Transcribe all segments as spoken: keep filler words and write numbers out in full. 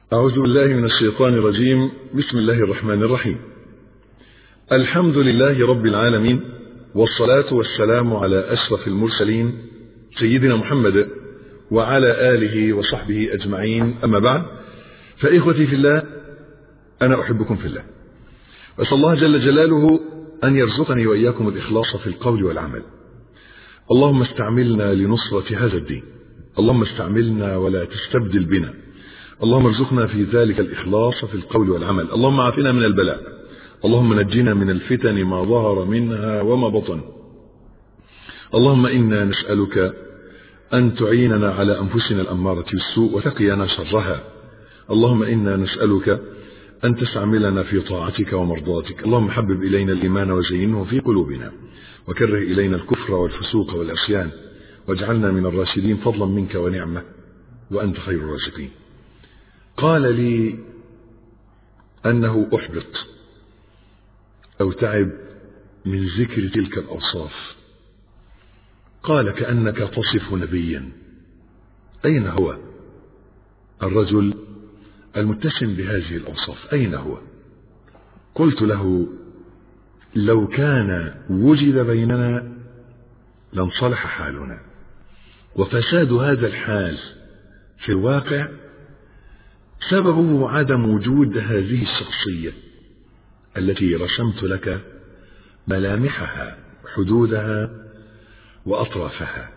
أعوذ بالله من الشيطان الرجيم. بسم الله الرحمن الرحيم. الحمد لله رب العالمين، والصلاة والسلام على أشرف المرسلين سيدنا محمد وعلى آله وصحبه أجمعين. أما بعد، فإخوتي في الله، أنا أحبكم في الله، وأسأل الله جل جلاله أن يرزقني وإياكم الإخلاص في القول والعمل. اللهم استعملنا لنصرة هذا الدين، اللهم استعملنا ولا تستبدل بنا، اللهم ارزقنا في ذلك الإخلاص في القول والعمل. اللهم عافنا من البلاء، اللهم نجنا من الفتن ما ظهر منها وما بطن. اللهم إنا نسألك أن تعيننا على أنفسنا الأمارة بالسوء وتقينا شرها. اللهم إنا نسألك أن تستعملنا في طاعتك ومرضاتك. اللهم حبب إلينا الإيمان وزينه في قلوبنا، وكره إلينا الكفر والفسوق والعصيان، واجعلنا من الراشدين فضلا منك ونعمة، وأنت خير الرازقين. قال لي أنه أحبط أو تعب من ذكر تلك الأوصاف. قال: كأنك تصف نبيا. أين هو الرجل المتسم بهذه الأوصاف؟ أين هو؟ قلت له: لو كان وجد بيننا لانصلح حالنا، وفساد هذا الحال في الواقع سببه عدم وجود هذه الشخصية التي رسمت لك ملامحها، حدودها وأطرافها.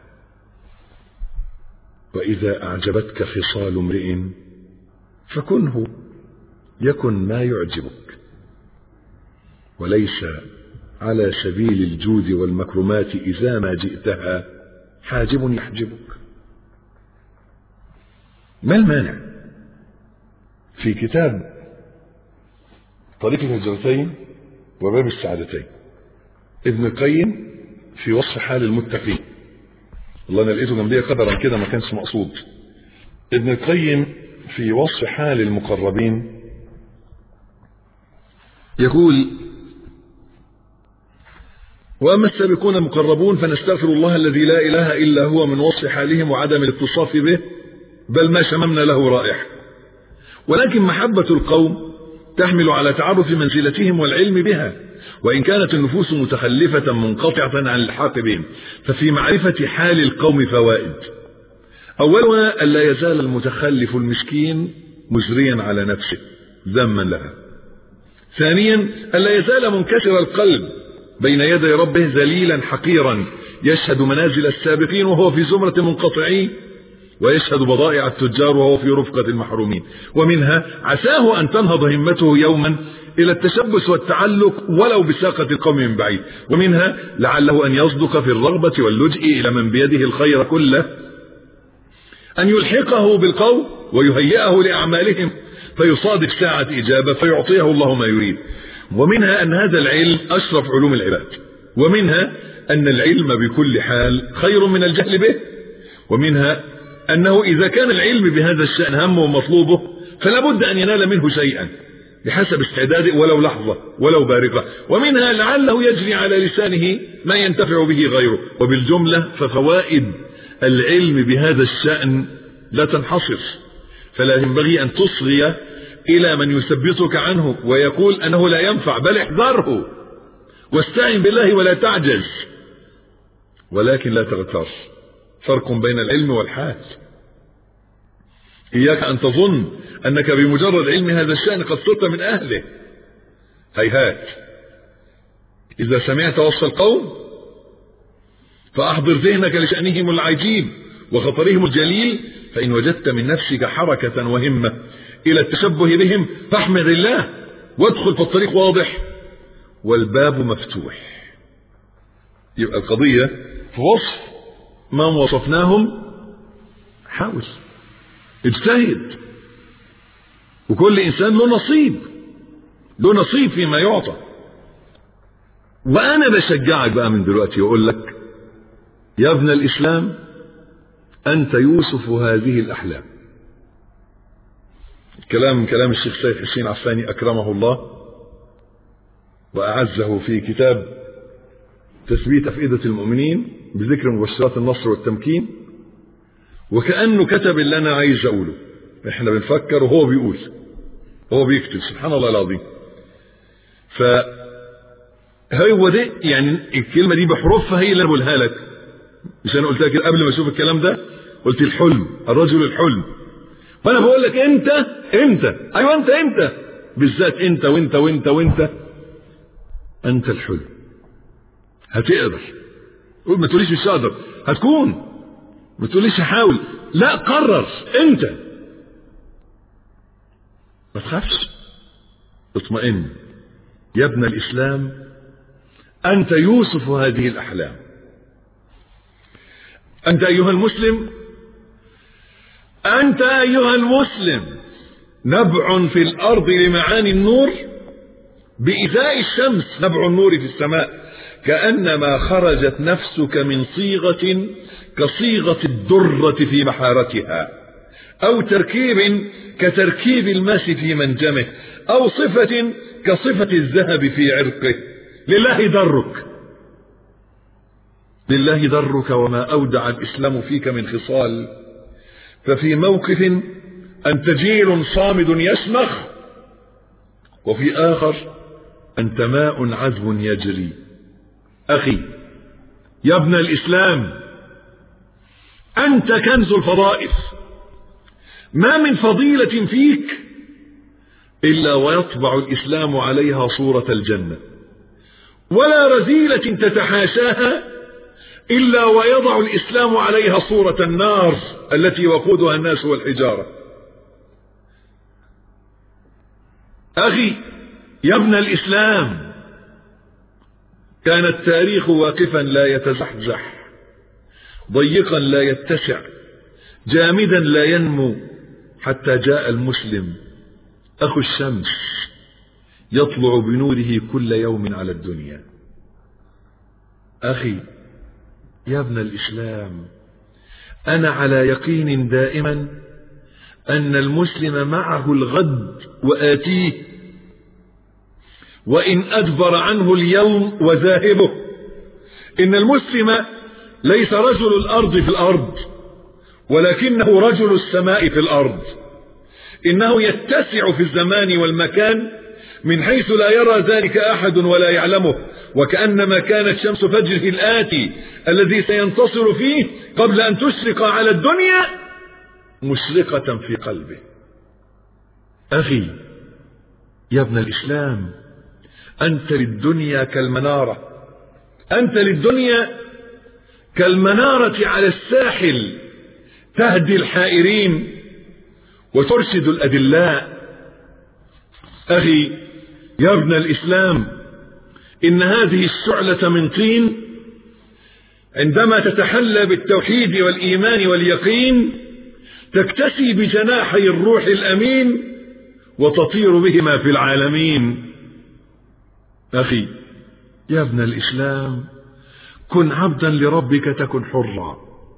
وإذا أعجبتك خصال امرئ فكنه، يكن ما يعجبك، وليس على سبيل الجود والمكرمات إذا ما جئتها حاجب يحجبك. ما المانع في كتاب طريق الهجرتين وباب السعادتين ابن القيم في وصف حال المتقين؟ والله أنا لقيته جنبي قدرا كده ما كانش مقصود. ابن القيم في وصف حال المقربين يقول: وأما السابقون المقربون فنستغفر الله الذي لا إله إلا هو من وصف حالهم وعدم الاتصاف به، بل ما شممنا له رائحة. ولكن محبة القوم تحمل على تعرف منزلتهم والعلم بها، وإن كانت النفوس متخلفة منقطعة عن الحاق بهم، ففي معرفة حال القوم فوائد. أولها ألا يزال المتخلف المسكين مجريا على نفسه ذما لها. ثانيا ألا يزال منكسر القلب بين يدي ربه ذليلا حقيرا، يشهد منازل السابقين وهو في زمرة منقطعين، ويشهد بضائع التجار وهو في رفقة المحرومين. ومنها عساه أن تنهض همته يوما إلى التشبث والتعلق ولو بساقة القوم من بعيد. ومنها لعله أن يصدق في الرغبة واللجئ إلى من بيده الخير كله، أن يلحقه بالقوم ويهيئه لأعمالهم فيصادف ساعة إجابة فيعطيه الله ما يريد. ومنها أن هذا العلم أشرف علوم العباد. ومنها أن العلم بكل حال خير من الجهل به. ومنها أنه إذا كان العلم بهذا الشأن همه ومطلوبه فلا بد أن ينال منه شيئا بحسب استعداده ولو لحظة ولو بارقة. ومنها لعله يجري على لسانه ما ينتفع به غيره. وبالجملة ففوائد العلم بهذا الشأن لا تنحصر، فلا ينبغي أن تصغي إلى من يثبتك عنه ويقول أنه لا ينفع، بل احذره واستعن بالله ولا تعجز، ولكن لا تغتر. فرق بين العلم والحال. إياك أن تظن أنك بمجرد علم هذا الشأن قد صرت من أهله. هيهات. إذا سمعت وصف القوم فأحضر ذهنك لشأنهم العجيب وخطرهم الجليل، فإن وجدت من نفسك حركة وهمة إلى التشبه بهم فاحمد الله وادخل، في الطريق واضح والباب مفتوح. يبقى القضية في وصف ما وصفناهم. حاول، اجتهد، وكل إنسان له نصيب، له نصيب فيما يعطى. وأنا بشجعك بقى من دلوقتي وأقول لك يا ابن الإسلام، أنت يوسف هذه الأحلام. كلام كلام الشيخ سيد حسين عفاني أكرمه الله وأعزه في كتاب تثبيت أفئدة المؤمنين بذكر مبشرات النصر والتمكين، وكأنه كتب اللي أنا عايز أقوله. احنا بنفكر وهو بيقول، هو بيكتب، سبحان الله العظيم. فهو ده يعني الكلمة دي بحروفها هي اللي انا بقولها لك. مش انا قلتها كده قبل ما اشوف الكلام ده؟ قلت الحلم، الرجل الحلم. وانا بقول لك انت انت ايوه انت انت بالذات انت وانت وانت وانت انت الحلم. هتقدر. ما تقوليش مش هقدر، هتكون. ما تقوليش هحاول، لا قرر انت. ما تخافش، اطمئن يا ابن الاسلام، انت يوسف هذه الاحلام. انت ايها المسلم، انت ايها المسلم نبع في الارض لمعاني النور بإزاء الشمس، نبع النور في السماء، كأنما خرجت نفسك من صيغة كصيغة الدرة في بحارتها، أو تركيب كتركيب الماس في منجمه، أو صفة كصفة الذهب في عرقه. لله درك، لله درك وما أودع الإسلام فيك من خصال. ففي موقف أنت جيل صامد يشمخ، وفي آخر أنت ماء عذب يجري. أخي يا ابن الإسلام، أنت كنز الفضائل. ما من فضيلة فيك إلا ويطبع الإسلام عليها صورة الجنة، ولا رذيلة تتحاشاها إلا ويضع الإسلام عليها صورة النار التي وقودها الناس والحجارة. أخي يا ابن الإسلام، كان التاريخ واقفا لا يتزحزح، ضيقا لا يتسع، جامدا لا ينمو، حتى جاء المسلم أخو الشمس يطلع بنوره كل يوم على الدنيا. أخي يا ابن الإسلام، أنا على يقين دائما أن المسلم معه الغد وآتيه، وإن أدبر عنه اليوم وذاهبه. إن المسلم ليس رجل الأرض في الأرض، ولكنه رجل السماء في الأرض. إنه يتسع في الزمان والمكان من حيث لا يرى ذلك أحد ولا يعلمه، وكأنما كانت شمس فجره الآتي الذي سينتصر فيه قبل أن تشرق على الدنيا مشرقة في قلبه. أخي يا ابن الإسلام، أنت للدنيا كالمنارة، أنت للدنيا كالمنارة على الساحل، تهدي الحائرين وترشد الأدلاء. أخي يا ابن الإسلام، إن هذه الشعلة من طين عندما تتحلى بالتوحيد والإيمان واليقين تكتسي بجناحي الروح الأمين وتطير بهما في العالمين. أخي يا ابن الإسلام، كن عبدا لربك تكن حرا.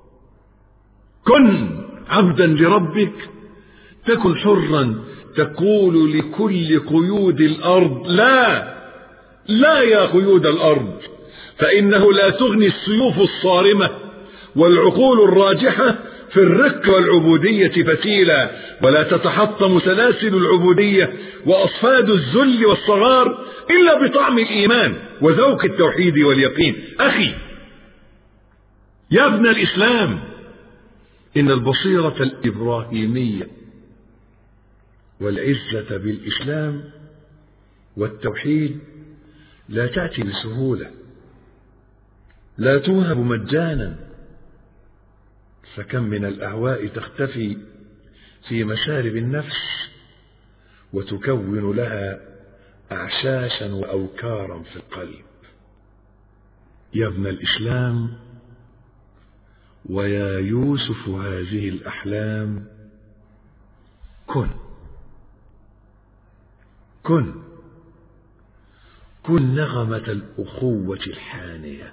كن عبدا لربك تكن حرا. تقول لكل قيود الأرض لا، لا يا قيود الأرض، فإنه لا تغني السيوف الصارمة والعقول الراجحة في الرق والعبودية فتيلا، ولا تتحطم سلاسل العبودية وأصفاد الذل والصغار إلا بطعم الإيمان وذوق التوحيد واليقين. أخي يا ابن الإسلام، إن البصيرة الإبراهيمية والعزة بالإسلام والتوحيد لا تأتي بسهولة، لا توهب مجانا، فكم من الأهواء تختفي في مشارب النفس وتكون لها أعشاشا وأوكارا في القلب. يا ابن الإسلام، ويا يوسف هذه الأحلام، كن كن كن نغمة الأخوة الحانية.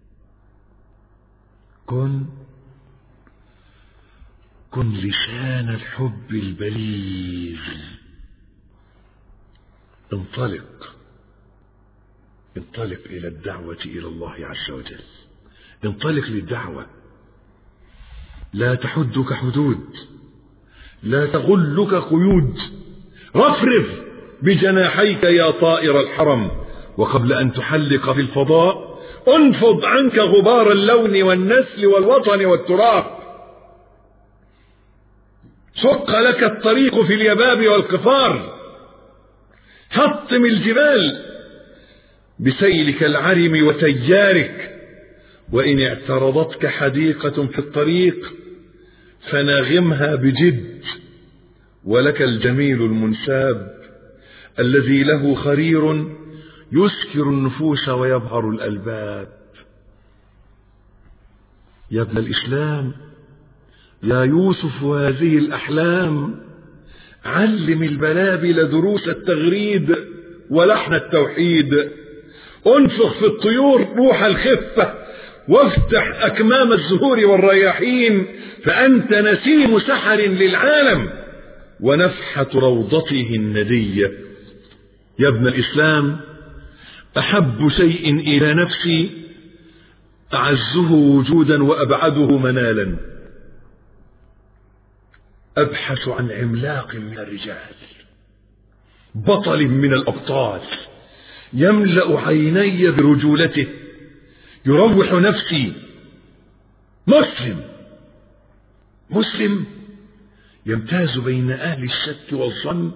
كن كن لسان الحب البليغ. انطلق انطلق إلى الدعوة إلى الله عز وجل. انطلق للدعوة، لا تحدك حدود، لا تغلك قيود، رفرف بجناحيك يا طائر الحرم، وقبل أن تحلق في الفضاء انفض عنك غبار اللون والنسل والوطن والتراب. شق لك الطريق في اليباب والقفار، حطم الجبال بسيلك العرم وتيارك، وإن اعترضتك حديقة في الطريق فناغمها بجد، ولك الجميل المنساب الذي له خرير يسكر النفوس ويبهر الألباب. يا ابن الإسلام، يا يوسف هذه الأحلام، علم البلابل دروس التغريد ولحن التوحيد، انفخ في الطيور روح الخفة، وافتح أكمام الزهور والرياحين، فأنت نسيم سحر للعالم ونفحة روضته الندية. يا ابن الإسلام، أحب شيء إلى نفسي أعزه وجودا وأبعده منالا، أبحث عن عملاق من الرجال، بطل من الأبطال، يملأ عيني برجولته، يروح نفسي. مسلم مسلم يمتاز بين أهل الشك والظن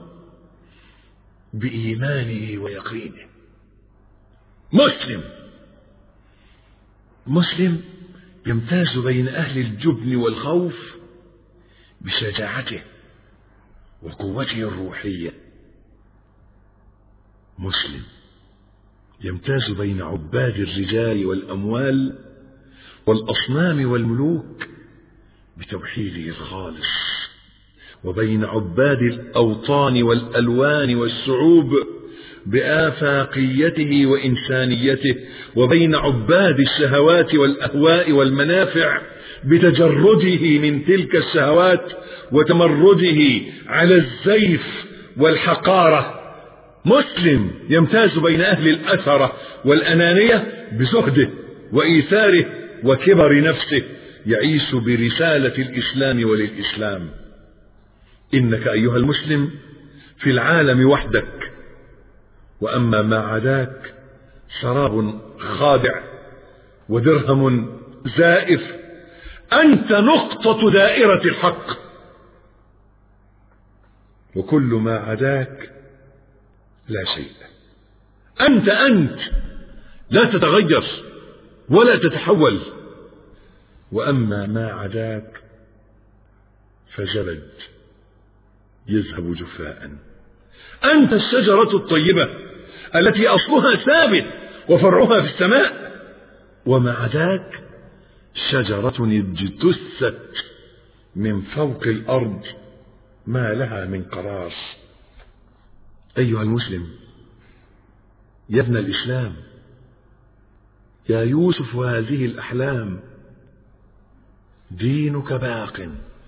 بإيمانه ويقينه. مسلم مسلم يمتاز بين أهل الجبن والخوف بشجاعته وقوته الروحية. مسلم يمتاز بين عباد الرجال والأموال والأصنام والملوك بتوحيده الخالص، وبين عباد الأوطان والألوان والشعوب بآفاقيته وإنسانيته، وبين عباد الشهوات والأهواء والمنافع بتجرده من تلك الشهوات وتمرده على الزيف والحقارة. مسلم يمتاز بين أهل الأثرة والأنانية بزهده وإيثاره وكبر نفسه، يعيش برسالة الإسلام وللإسلام. إنك أيها المسلم في العالم وحدك، وأما ما عداك سراب خادع ودرهم زائف، أنت نقطة دائرة الحق، وكل ما عداك لا شيء. أنت أنت لا تتغير ولا تتحول، وأما ما عداك فجلد يذهب جفاء. أنت الشجرة الطيبة التي أصلها ثابت وفرعها في السماء، وما عداك شجرة اجتثت من فوق الأرض ما لها من قرار. أيها المسلم، يا ابن الإسلام، يا يوسف هذه الأحلام، دينك باق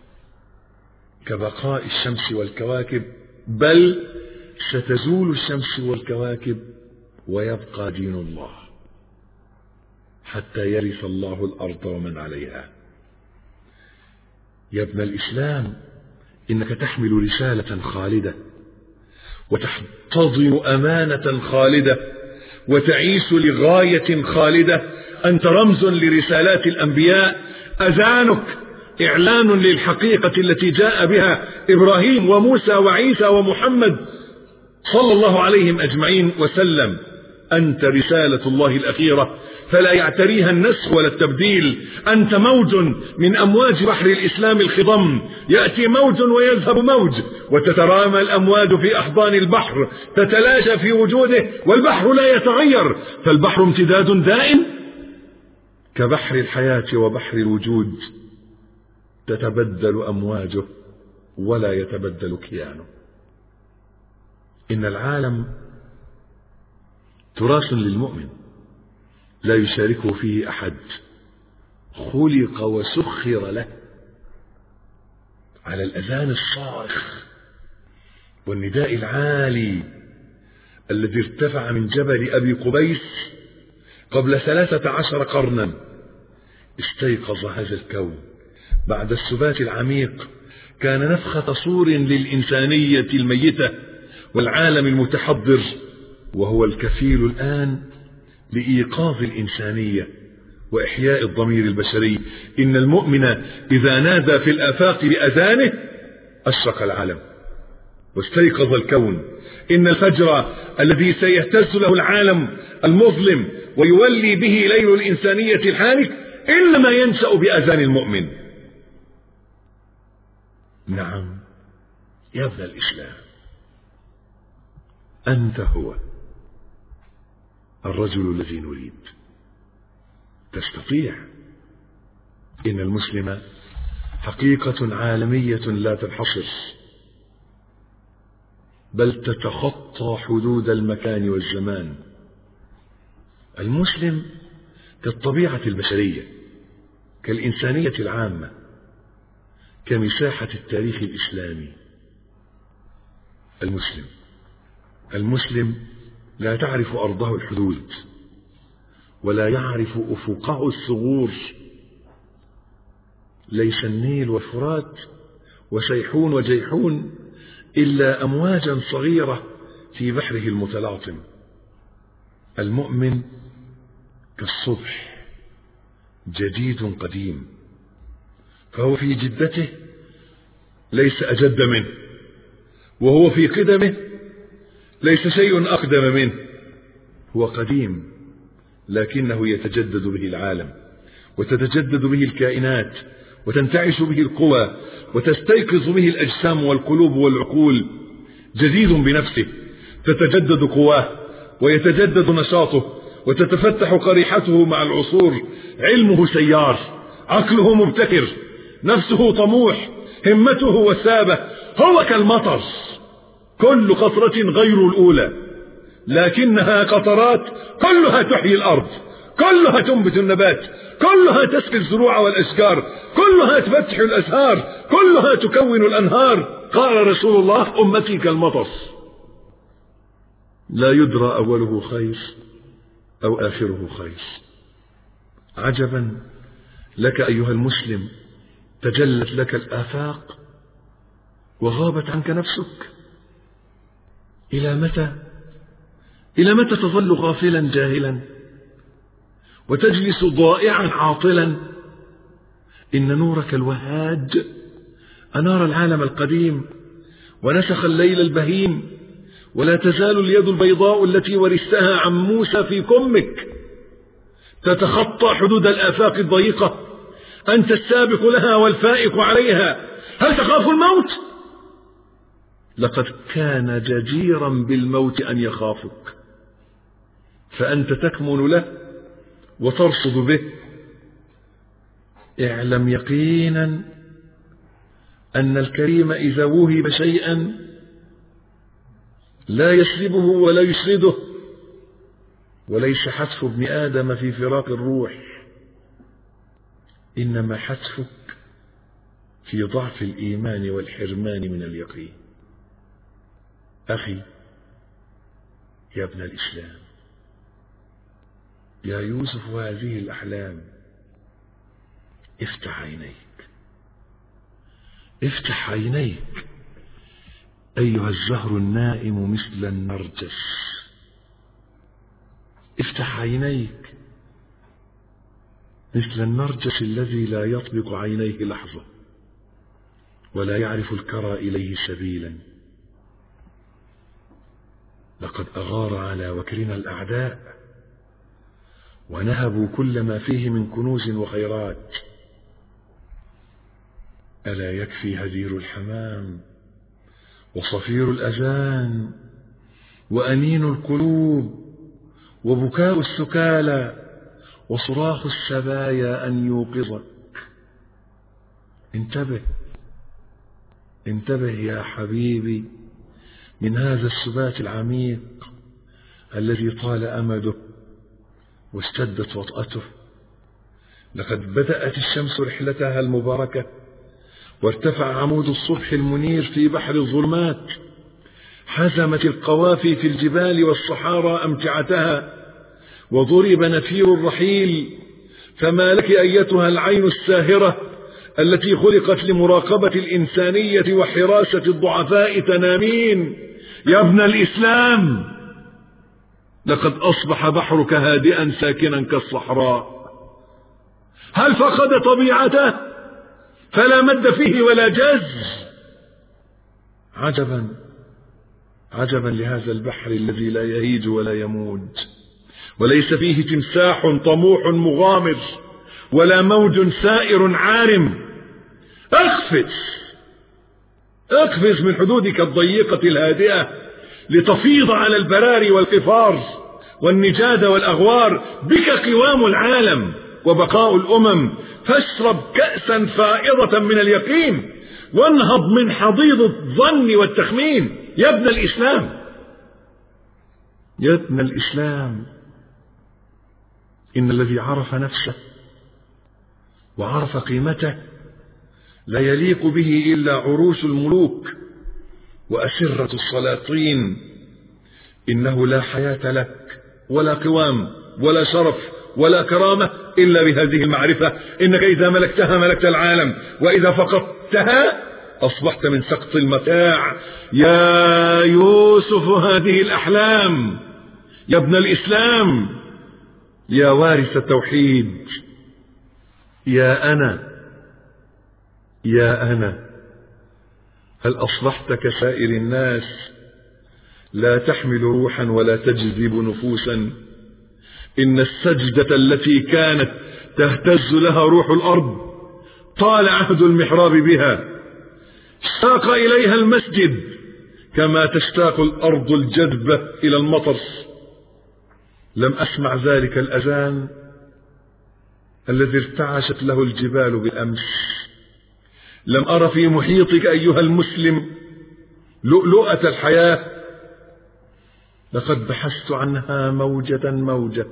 كبقاء الشمس والكواكب، بل ستزول الشمس والكواكب ويبقى دين الله حتى يرث الله الأرض ومن عليها. يا ابن الإسلام، إنك تحمل رسالة خالدة، وتحتضن أمانة خالدة، وتعيش لغاية خالدة. أنت رمز لرسالات الأنبياء، أذانك إعلان للحقيقة التي جاء بها إبراهيم وموسى وعيسى ومحمد صلى الله عليهم أجمعين وسلم. أنت رسالة الله الأخيرة، فلا يعتريها النسخ ولا التبديل. أنت موج من أمواج بحر الإسلام الخضم، يأتي موج ويذهب موج، وتترامى الأمواج في أحضان البحر، تتلاشى في وجوده، والبحر لا يتغير، فالبحر امتداد دائم كبحر الحياة وبحر الوجود، تتبدل أمواجه ولا يتبدل كيانه. إن العالم تراث للمؤمن لا يشاركه فيه أحد، خلق وسخر له. على الأذان الصارخ والنداء العالي الذي ارتفع من جبل أبي قبيس قبل ثلاثة عشر قرنا، استيقظ هذا الكون بعد السبات العميق كان نفخة صور للإنسانية الميتة والعالم المتحضر، وهو الكفيل الآن لإيقاظ الإنسانية وإحياء الضمير البشري. إن المؤمن إذا نادى في الآفاق بأذانه أشرق العالم واستيقظ الكون. إن الفجر الذي سيهتز له العالم المظلم ويولي به ليل الإنسانية الحالك إنما ينشأ بأذان المؤمن. نعم يا ابن الإسلام، أنت هو الرجل الذي نريد. تستطيع. إن المسلم حقيقة عالمية لا تنحصر، بل تتخطى حدود المكان والزمان. المسلم كالطبيعة البشرية، كالإنسانية العامة، كمساحة التاريخ الإسلامي. المسلم المسلم لا تعرف أرضه الحدود، ولا يعرف أفقه الثغور. ليس النيل والفرات وسيحون وجيحون إلا أمواجا صغيرة في بحره المتلاطم. المؤمن كالصبح جديد قديم، فهو في جدته ليس أجد منه، وهو في قدمه ليس شيء أقدم منه. هو قديم لكنه يتجدد به العالم، وتتجدد به الكائنات، وتنتعش به القوى، وتستيقظ به الأجسام والقلوب والعقول. جديد بنفسه تتجدد قواه ويتجدد نشاطه، وتتفتح قريحته مع العصور. علمه سيار، عقله مبتكر، نفسه طموح، همته وسابة. هو كالمطر، كل قطرة غير الأولى، لكنها قطرات كلها تحيي الأرض، كلها تنبت النبات، كلها تسقي الزروع والأشجار، كلها تفتح الأزهار، كلها تكون الأنهار. قال رسول الله: أمتي كالمطر، لا يدرى أوله خير أو آخره خير. عجبا لك أيها المسلم، تجلت لك الآفاق وغابت عنك نفسك. إلى متى إلى متى تظل غافلا جاهلا وتجلس ضائعا عاطلا؟ إن نورك الوهاج أنار العالم القديم ونسخ الليل البهيم، ولا تزال اليد البيضاء التي ورثتها عن موسى في كمك تتخطى حدود الآفاق الضيقة. أنت السابق لها والفائق عليها. هل تخاف الموت؟ لقد كان جديرا بالموت أن يخافك، فأنت تكمن له وترصد به. اعلم يقينا أن الكريم إذا وهب شيئا لا يسلبه ولا يسرده. وليس حتف ابن آدم في فراق الروح، إنما حتفك في ضعف الإيمان والحرمان من اليقين. أخي يا ابن الإسلام، يا يوسف هذه الأحلام، افتح عينيك، افتح عينيك أيها الزهر النائم مثل النرجس. افتح عينيك مثل النرجس الذي لا يطبق عينيه لحظة ولا يعرف الكرى إليه سبيلا. لقد أغار على وكرنا الأعداء ونهبوا كل ما فيه من كنوز وخيرات. ألا يكفي هدير الحمام وصفير الأذان وأنين القلوب وبكاء السكالى وصراخ السبايا أن يوقظك؟ انتبه انتبه يا حبيبي من هذا السبات العميق الذي طال أمده واشتدت وطأته. لقد بدأت الشمس رحلتها المباركة، وارتفع عمود الصبح المنير في بحر الظلمات، حزمت القوافي في الجبال والصحارى أمتعتها، وضرب نفير الرحيل. فما لك أيتها العين الساهرة التي خلقت لمراقبة الإنسانية وحراسة الضعفاء تنامين. يا ابن الإسلام، لقد أصبح بحرك هادئا ساكنا كالصحراء. هل فقد طبيعته فلا مد فيه ولا جز؟ عجبا عجبا لهذا البحر الذي لا يهيج ولا يموج، وليس فيه تمساح طموح مغامر ولا موج سائر عارم. اقفز اقفز من حدودك الضيقة الهادئة لتفيض على البراري والقفار والنجاد والأغوار. بك قوام العالم وبقاء الأمم، فاشرب كأسا فائضة من اليقين وانهض من حضيض الظن والتخمين. يا ابن الإسلام، يا ابن الإسلام، إن الذي عرف نفسه وعرف قيمته لا يليق به إلا عروش الملوك وأسرة السلاطين. إنه لا حياة لك ولا قوام ولا شرف ولا كرامة إلا بهذه المعرفة. إنك إذا ملكتها ملكت العالم، وإذا فقدتها أصبحت من سقط المتاع. يا يوسف هذه الأحلام، يا ابن الإسلام، يا وارث التوحيد، يا أنا يا أنا هل أصبحت كسائر الناس لا تحمل روحا ولا تجذب نفوسا؟ إن السجدة التي كانت تهتز لها روح الأرض طال عهد المحراب بها، اشتاق إليها المسجد كما تشتاق الأرض الجذبة إلى المطر. لم أسمع ذلك الأذان الذي ارتعشت له الجبال بالأمس. لم أرى في محيطك أيها المسلم لؤلؤة الحياة. لقد بحثت عنها موجة موجة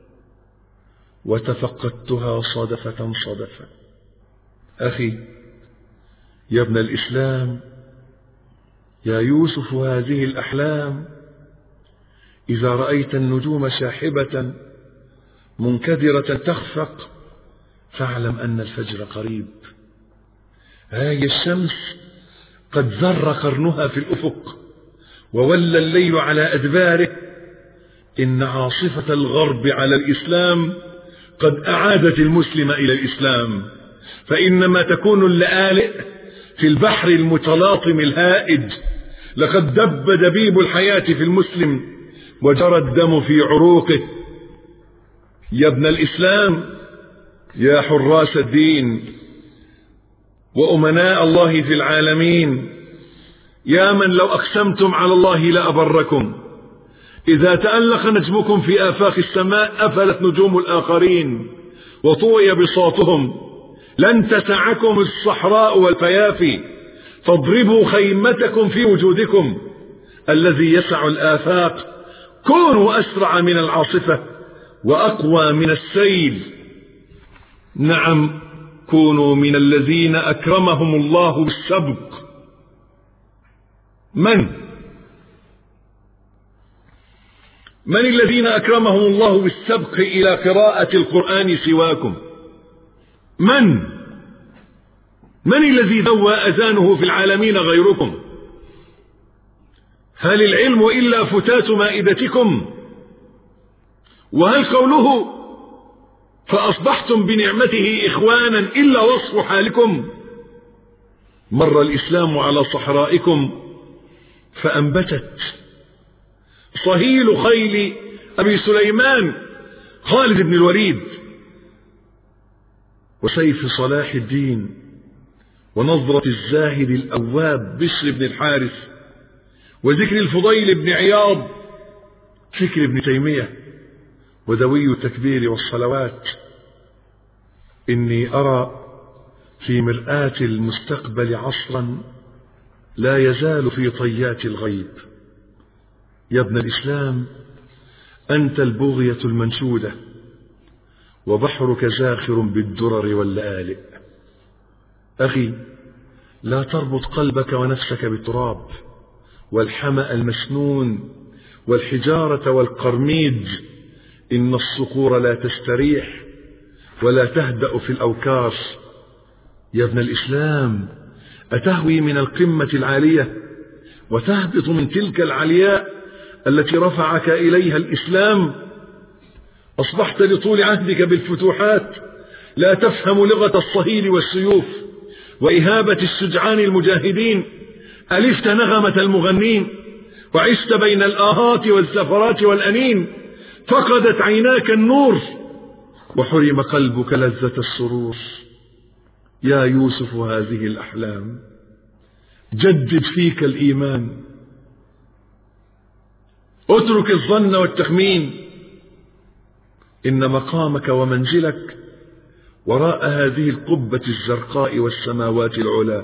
وتفقدتها صدفة صدفة. أخي، يا ابن الإسلام، يا يوسف هذه الأحلام، إذا رأيت النجوم شاحبة منكدرة تخفق فاعلم أن الفجر قريب. هاي الشمس قد ذر قرنها في الأفق وولى الليل على أدباره. إن عاصفة الغرب على الإسلام قد أعادت المسلم إلى الإسلام. فإنما تكون اللآلئ في البحر المتلاطم الهائج. لقد دب دبيب الحياة في المسلم وجرى الدم في عروقه. يا ابن الإسلام، يا حراس الدين وأمناء الله في العالمين، يا من لو أقسمتم على الله لأبركم. إذا تألق نجمكم في آفاق السماء أفلت نجوم الآخرين وطوي بساطهم. لن تسعكم الصحراء والفيافي، فاضربوا خيمتكم في وجودكم الذي يسع الآفاق. كونوا أسرع من العاصفة وأقوى من السيل. نعم، كونوا من الذين أكرمهم الله بالسبق. من من الذين أكرمهم الله بالسبق إلى قراءة القرآن سواكم؟ من من الذي ذوى أذانه في العالمين غيركم؟ هل العلم إلا فتات مائدتكم؟ وهل قوله فأصبحتم بنعمته إخوانا إلا وصف حالكم؟ مر الإسلام على صحرائكم فأنبتت صهيل خيل أبي سليمان خالد بن الوليد، وسيف صلاح الدين، ونظرة الزاهد الأواب بشر بن الحارث، وذكر الفضيل بن عياض، فكر ابن تيمية، ودوي التكبير والصلوات. إني أرى في مرآة المستقبل عصرا لا يزال في طيات الغيب. يا ابن الإسلام، أنت البغية المنشودة وبحرك زاخر بالدرر واللآلئ. أخي، لا تربط قلبك ونفسك بالتراب والحمأ المسنون والحجارة والقرميد. إن الصقور لا تستريح ولا تهدأ في الأوكار. يا ابن الإسلام، أتهوي من القمة العالية وتهبط من تلك العلياء التي رفعك إليها الإسلام؟ أصبحت لطول عهدك بالفتوحات لا تفهم لغة الصهيل والسيوف وإهابة الشجعان المجاهدين، ألفت نغمة المغنين وعشت بين الآهات والزفرات والأنين، فقدت عيناك النور وحرم قلبك لذة السرور. يا يوسف هذه الأحلام جدد فيك الإيمان، اترك الظن والتخمين، إن مقامك ومنزلك وراء هذه القبة الزرقاء والسماوات العلا.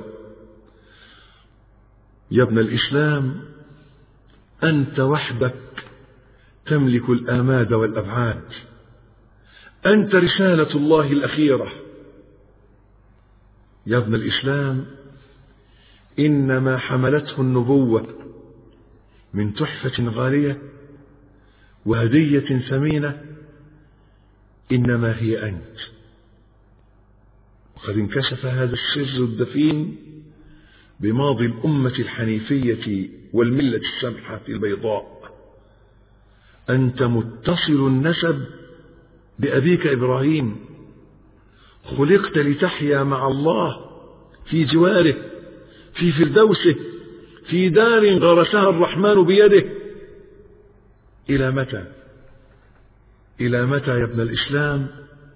يا ابن الإسلام، أنت وحدك تملك الآماد والأبعاد، أنت رسالة الله الأخيرة. يا ابن الإسلام، إنما حملته النبوة من تحفة غالية وهدية ثمينة إنما هي أنت. وقد انكشف هذا السر الدفين بماضي الأمة الحنيفية والملة السمحة البيضاء. أنت متصل النسب بأبيك إبراهيم، خلقت لتحيا مع الله في جواره في فردوسه في دار غرسها الرحمن بيده. إلى متى إلى متى يا ابن الإسلام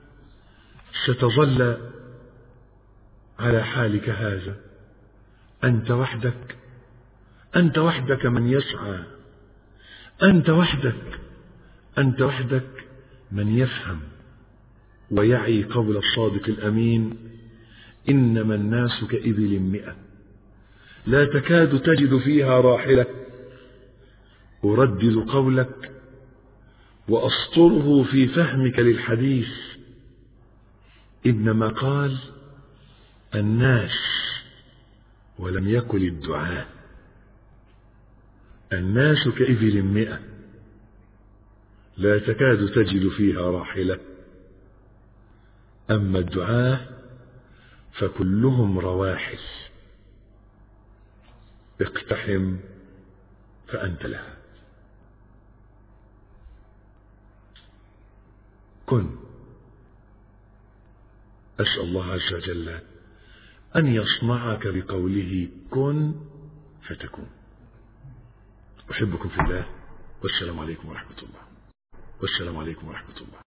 ستظل على حالك هذا؟ أنت وحدك أنت وحدك من يسعى، أنت وحدك أنت وحدك من يفهم ويعي قول الصادق الأمين: إنما الناس كإبل مئة لا تكاد تجد فيها راحلة. أردد قولك وأسطره في فهمك للحديث، إنما قال الناس ولم يقل الدعاء. الناس كإبل مئة لا تكاد تجد فيها راحلة، أما الدعاء فكلهم رواحل. اقتحم فأنت لها. كن. أسأل الله عز وجل أن يصنعك بقوله كن فتكون. أحبكم في الله، والسلام عليكم ورحمة الله والسلام عليكم ورحمة الله.